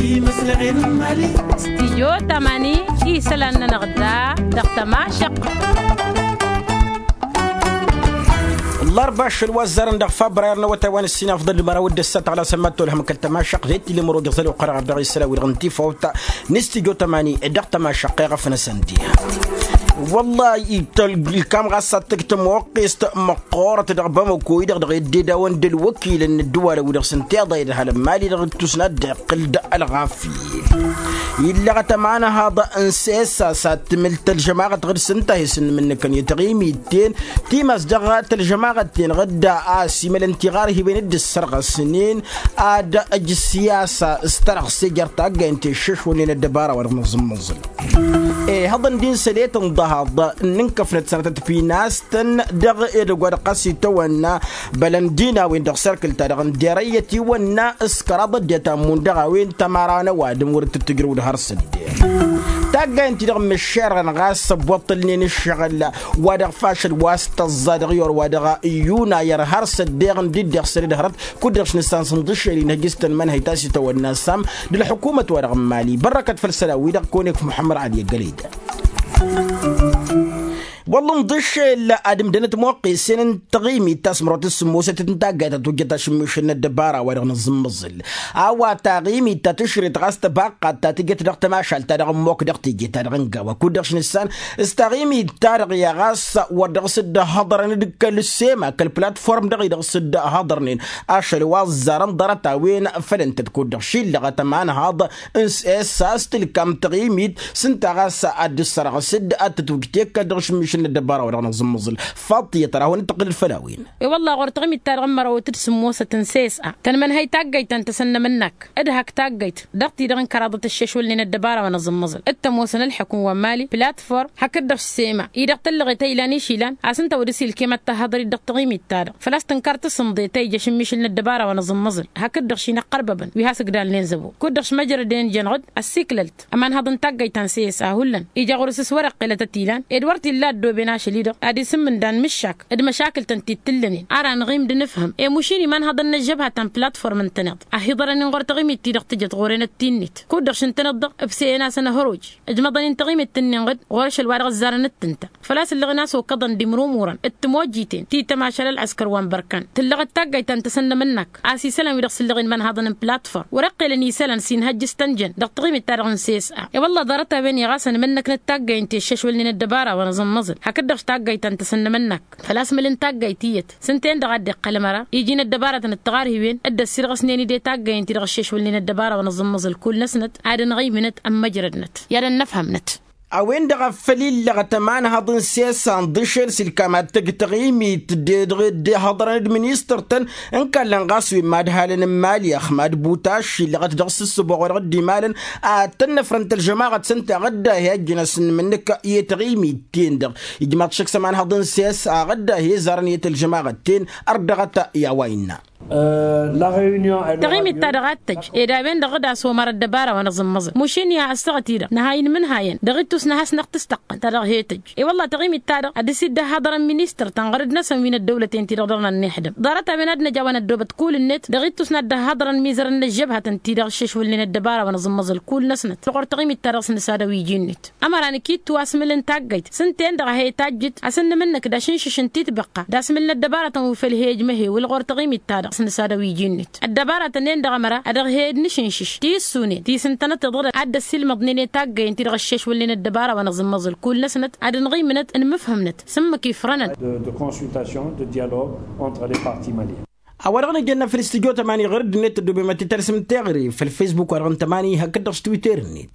استديو تماني يسلن نغدا دختما شق الأربعة الوزارة ندخ فبراير نوتوان السنة أفضل المراود السات على سمات لهم كالتما شق ذيت اللي مرو قصلوا قرار عبد السلا والغنتي فوتا نستيجو تماني دختما شق غفنا سنتيها والله الكام غاساتك تموقيست مقورة ربما كويدر دغيدي داون دل وكيل ان الدول ودغ سنتي ضايد هذا مالي دغ تسند قلد الغافي إلا غتمانا هذا انسيسا ساتملت الجماعة غير سنتهي سن منك ان يتغيمي تين تيماس دغات الجماعة تين غدا آسي من الانتغاره بين السرغ السنين آد السياسة استرغ سيجر تاقا انت الشش ولين الدبارة ورغنظم منزل هذا ندين سليت هذا ننكفنت سنة في ناس تن دغ إلغور قاسي تونا بلندينا وين دغ سيركل تدغن ديريتي ونا اسكراد ديتا من دغ وين تمارانا وادم ورد تتقرو دهار السدير تاقا انت دغ مشير غاس بوطلنين الشغل ودغ فاشل واسط الزادغيور ودغ يونا يرهار السدير دي دغ سري دهرت كدغش نسان صندش اللي نجست المنهي تاسي تونا سام دي الحكومة ودغ مالي بركة فلسلاوي دغ كونك محمد علي قليد والله مضيش لا ادم دنت موقي سنن تغيمي تسمرت السموسه تنتاقات توجد شمشنا الدباره ورغن الزمزل او تغيمي تشري تغست باقه تتجت دغت ماشال تدغ موك دغتي جت دغنقا وكدغش نسان استغيمي تارغ يا غاس ودغس الهضرن دك السيما كالبلاتفورم دغ دغس الهضرنين اشل وزارن درتا وين فلنت تكون شي لغه معنا هذا اس اس كم تغيمي سنت غاس اد السرغ سد اتتوجتك دغش مش الدبارة ورانا زمزل فاضية ترى هو ننتقل الفلاوين والله غرتغمي التارغمر وترسم موسى تنسيس تنمن هي تاقيت انت سن منك ادهك تاقيت دقتي دغن كرادة الشيش ولين الدبارة وانا زمزل التموسن الحكومة مالي بلاتفورم حكدر السيمة اذا تلغي تيلاني شيلان عسنت ورسيل كيما تهضري دقتغمي التارغ فلاس تنكرت الصمدي تيجا شميش لنا الدبارة وانا زمزل هكدر شينا قرببا ويهاسك دان لينزبو كدرش مجرى دين جنغد السيكللت امان هضن تاقيت تنسيس هولن اجا غرسس ورق قلة تيلان ادوارتي اللاد بناش ليدر ادي سمن دان مشاك اد مشاكل تنتيتلني ارا نغيم دنفهم اي مشيني من هذا النجبها تن بلاتفورم انتنض احضرني غور تغيمي تيدق تجت غورين التينيت كودرش انتنض بسينا سنه هروج اجمضن تغيمي التنين غورش الوارغ الزارن التنتا فلاس اللي غناس وقضن دي مرمورا التموجيتين تي تماشى العسكر وان بركان تلغت تاقي تنتسن منك اسي سلام يدخل اللغين من هذا بلاتفورم ورقي لني سلان سين هج استنجن دق تغيمي التارغن سيس يا والله دارتها بيني غاسن منك نتاقي انت الشش ولين الدباره وانا زمزل حكدرش تاقيت انت سن منك فلاس ملين تاقيتيت سنتين دغد قلمره يجينا الدباره التغار هي ادى السرغ سنين دي تاقي انت دغشش ولين الدباره ونظمز الكل نسنت عاد نغيمنت ام مجردنت يا نفهمنت اوين دغ فليل لغتمان هضن سياسان دشل سلكما تغيمي تدغد هضرن منيسترتن ان كان لنغاسوي مادهالن مالي احمد بوتاش لغت دغس السبوغ غدي مالن اتن فرنت الجماعه سنت غدا هي جنس منك يتغيمي تندغ يجمع شك سمان هضن سياس غدا هي زارنيه الجماعه تين اردغت يا وينا لا ريونيون تغيمي تدغتج اذا بين دغدا سومر الدباره ونظمز مشين يا استغتيره نهاين من هاين دغتوس نهاس نقتستقن تدغ هيتج اي والله تغيمي التارغ ادسيد هضر المينستر تنغرد ناس من الدولتين تقدرنا نحدم دارتها من ادنا جوانا الدوبه تقول النت دغتوس ند هضر الميزر الجبهه تنتي الشش ولين الدباره ونظمز الكل نسنت تقر تغيمي التارغ سنسادوي جنت امراني كيت تواسمل تاقيت سنتين دغ هي تاجت اسن منك داشنش انت تبقى داسمل الدباره وفل هيج مهي والغور تغيمي التارغ سنسادوي جنت الدباره تنين دغمره ادغ هيد نشنشش تي السوني تي سنتنا تضر عد السلم ضنين تاقي انت الشش ولين الدباره ونظمز الكل نسنت عاد نغيمنت ان مفهمنت سما كيف رنت de consultation de dialogue entre les parties maliennes. أورغنا جينا في الاستديو تماني غير النت دوبي ما تترسم تغري في الفيسبوك ورغن تماني هكذا في تويتر النت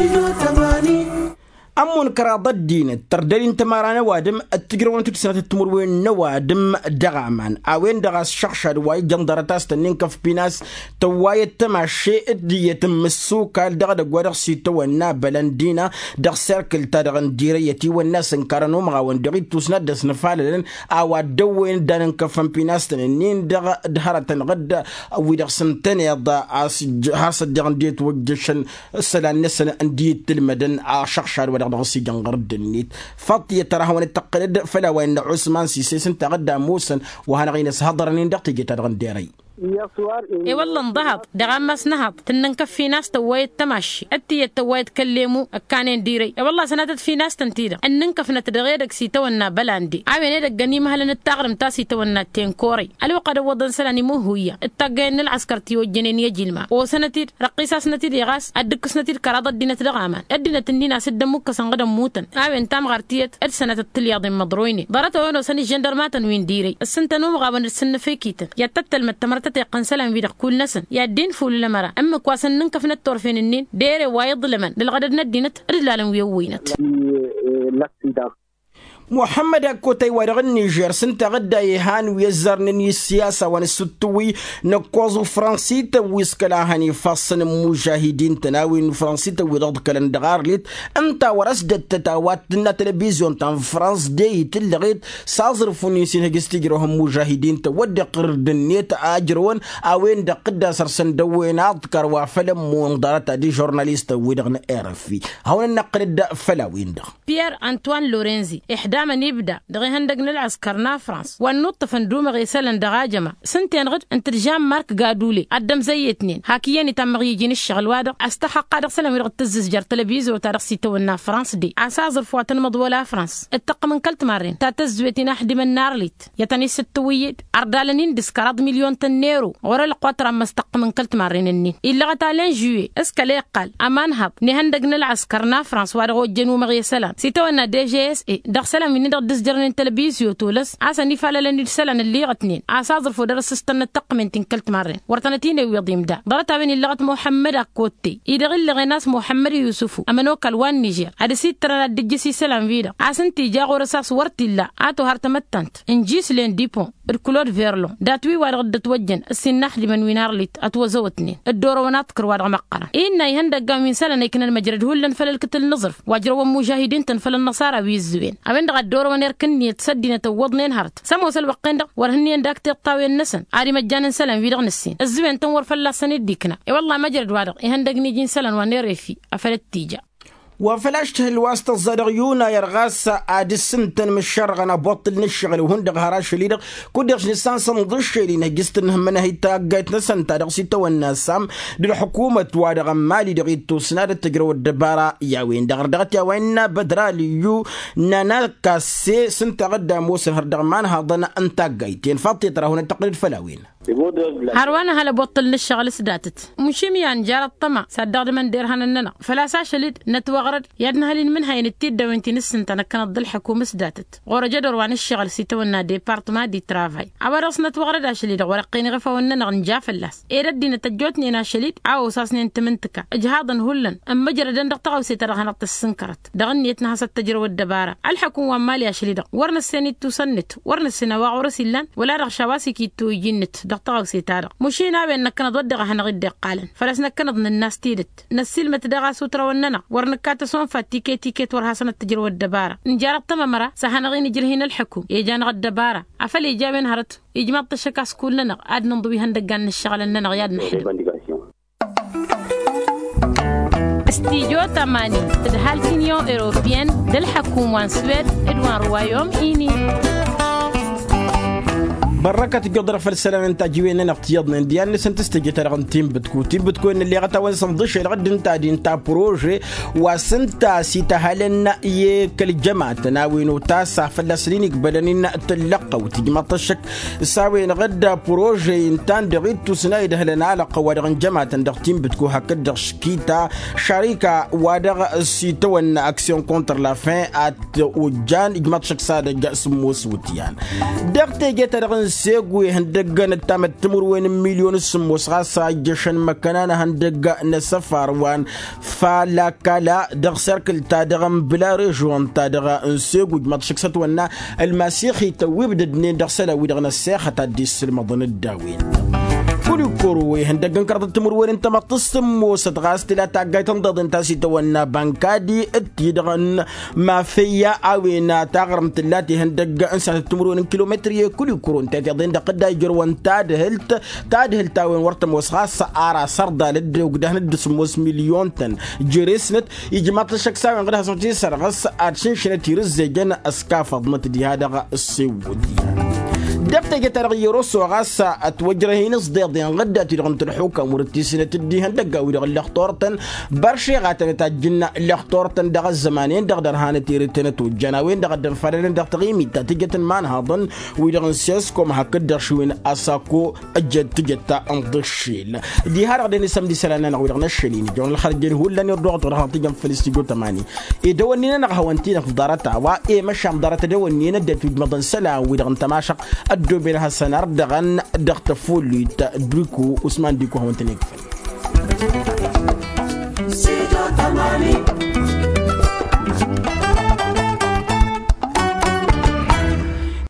أمون كرا ضدين تردين تمارنا وادم التجربة تسنة التمر وين نوادم دغامان أوين دغاس شخشر واي جندرتاس تنين كف بيناس تواي تماشي دي تمسو كال دغ دغ سيتو ونا بلندينا دغ سيركل تدغن ديريتي والناس انكرنو مغا وندغي توسنا دس نفالن أو دوين دان كف بيناس تنين دغ دهرة غد أو دغ سنتين يضا هاس دغن ديت وجشن سلان نسن انديت المدن شخشر غسي جنغرد النيت فاطية ترى هو التقليد فلا وين عثمان سيسي سنت غدا موسن وهنا غينس هضرنين دقتي جت غنديري اي والله انضهض دغمس نهض تننكف في ناس تويت تمشي اتي تويت كلموا كانين ديري اي والله سنتت في ناس تنتيدا اننكف نتدغيدك سيتونا بلاندي عاوين دك غنيمه هل نتغرم تاسي تونا تنكوري الو قد ودن سلاني مو هويا التاغين العسكرتي وجنين يجلما وسنتي رقيسه سنتي ديغاس ادك سنتي كراد الدين تدغامان ادنا تنينا سدمك سنغدم موتن عاوين تام غرتيت سنه التلياض مضرويني ضرت وينو سني جندرمات وين ديري السنه نوم غابن السن فيكيت يا تتل متمرت قنسلان في كل نسن يا دين فول لمرا اما كواسن ننكف نتورفين النين ديري وايض لمن للغدد ندينت رجلالن ويوينت محمد كوتي ورغ النيجر سنت غدا يهان ويزرنني السياسة ونستوي نقوزو فرنسيت ويسكلا هاني فاصن مجاهدين تناوين فرنسيت وضغط كالندغار ليت انت ورسدت تتاوات دنا تلفزيون تان فرانس دي تلغيت سازرفوني سين هجستيجرهم مجاهدين تود قرد النيت اجرون اوين دقدا سرسن دوينا ذكر وفلم منظرات دي جورناليست ودغن ارفي هون نقرد فلاوين دغ بيير انطوان لورينزي دائما يبدا دغي هندقنا العسكرنا فرنسا والنط فندوم غيسلن دغاجمه سنتين غد انت الجام مارك قادولي قدم زي اتنين هاكياني تم يجيني الشغل وادق استحق قادق سلام يرغد تزز جر تلفزيون وتاريخ سيتونا فرنسا دي اساز فواتن مضولا فرنسا اتق من كلت مارين تاتزويتي نحدي من نار ليت يتني ستويد اردالنين ديسكارد مليون تنيرو ورا القطر اما استق من كلت مارين النين الا غتالين جوي اسكالي قال امان هاب ني هندقنا العسكرنا فرنسا وادغ جنو مغيسلان سيتونا دي جي اس اي دغ من ندر دسجرن تلفزيون تولس عسني فاللن سلان اللي غتنين عساظر فو درس استن التقمن تنكلت مرين ورتنتين ويضيم دا ضرت بين اللغه محمد اكوتي يدغ اللي ناس محمد يوسف امنو كالوان نيجر ادي سيتر دجسي سلام فيدا عسنتي جاغو رصاص ورتلا اتو هرتمتنت انجيس لين ديبون الكلود فيرلون داتوي ورغد توجن السناح لمن وينارليت اتوزوتني الدورونات كرواد مقرا ان يهندق من سلان يكن المجرد هولن فللكتل نظرف واجروا مجاهدين تنفل النصارى ويزوين الدور ونركن يتصدينا توضنين هرت سمو سلوقين دق ورهنين داك تقطاوي النسن عادي مجانا سلام في دغن السين الزوين تنور فلا سنديكنا اي والله ما جرد وادق يهندق نيجين سلام ونرفي افلت تيجا وفلاشته الواسطة الزرغيونا يرغاس عاد السنتن من الشرغنا بطل نشغل وهندق هراش ليدق كودرش نسان صندوش لينا جستن من هي تاقيت نسان تادق سيتا والناسام دي الحكومة وادغ مالي دغيتو سناد التجرو الدبارة ياوين دغر دغت ياوين بدراليو نانا كاسي سنت غدا موسى هردغ مان هاضنا انتاقيتين فاطي ترى هنا التقليد فلاوين هروانا هلا بطل للشغل سداتت مشيميان جار الطمع صدق من ديرهن الننا فلا ساشلد نتوغرد يدنا هلين منها ينتيد وانتي نسن تنكنا ضل حكومة سداتت غور جدر وان الشغل سيتونا ديبارتما دي ترافاي عبارس نتوغرد اشليد ورقيني غفا وننا غنجا فلاس ايردي نتجوتني انا شليد عاو ساسني انت منتكا اجهاضا هلن اما جردن دقطغو سيترغن السنكرت دغنيتنا هسا التجربة الدبارة الحكومة مالي اشليد ورنا السنة توسنت ورنا السنة واغورسيلان ولا رغشواسي كي تويجنت دقطغو سيتارا مشينا بين نكنا ضدغه هنغد قالن فلسنا كنضن الناس تيدت نسيل متدغا سوترا وننا ورنكات سون فاتيكي تيكيت ورها سنه التجربه الدباره نجارب تمامره سهنغي نجري هنا الحكم يجانا غد دباره عفلي جابين هرت يجمع الشكاس كلنا عاد نضوي هندقان الشغل اننا غياد نحل استيجو تماني تدهال تينيو اوروبيان للحكومه سويد ادوان روايوم ايني بركة قدر فالسلام انت جوين نقتيضنا ديال نسنت استجيت رغن تيم بتكون اللي غتاول صندوش الغد انت دي انت بروجي وسنتا سيتهالن يكل جماعة تناوين تاسع فلسلين يقبلن تلقى وتجمع طشك ساوين غدا بروجي انتان دغيتو سنايد هلنا على قوارغن جماعة دغ تيم بتكو هكذا شكيتا شركة ودغ سيتوان اكسيون كونتر لا فين ات وجان يجمع طشك سادة سمو سوتيان دغ تيجيت رغن سيقوي هندقا نتامت تمر وين مليون السموس غاسا جشن مكانانا هندقا نسفر وان فالاكالا دغ سيركل تادغم بلا ريجوان تادغا سيقوي مطشكسات وانا المسيخي تويب ددنين دغ سلاوي دغنا السيخة تاديس المضن الداوين كل كروي هندقن كرت تمر وين انت ما تصمو ستغاست لا تاقاي تنضد انت سيتوانا بانكادي اتيدغن ما فيا اوينا تغرم تلاتي هندق انسان تمر وين كيلومتر كل كرو انت تيضين دقدا يجرون تادهلت وين ورتم وسخاص ارا سردا لد وقده ند سموس مليون تن جريسنت يجمع تشك ساوي غدها صوتي سرغس ادشن شنتي رزجن اسكاف ضمت دي هذا السعوديه دفتة تغيير سوغاس أتوجرهين صديقين غدا تلغم الحكم ورتيسنة تديهن دقا ويرغ اللخطورتن برشي غاتن تاجنا اللخطورتن دغ الزمانين دغ درهان تيرتن توجناوين دغ دنفرن دغ تغيمي تاتيجة مان هاضن ويرغ سيسكم هكذا شوين أساكو أجد تجتا أنضشيل دي هارغ ديني سمدي سلانا ويرغ نشليني جون الخارجين هو لن يردوغ ترهان تيجم فلسطيجو تماني دوانينا نغهوانتين في دارتا وإيه مشام دارتا دوانينا دات مدن سلا ويرغ تماشق أدو بينها سنار دغن دغت فولي تدركو عثمان ديكو هوانتين يكفل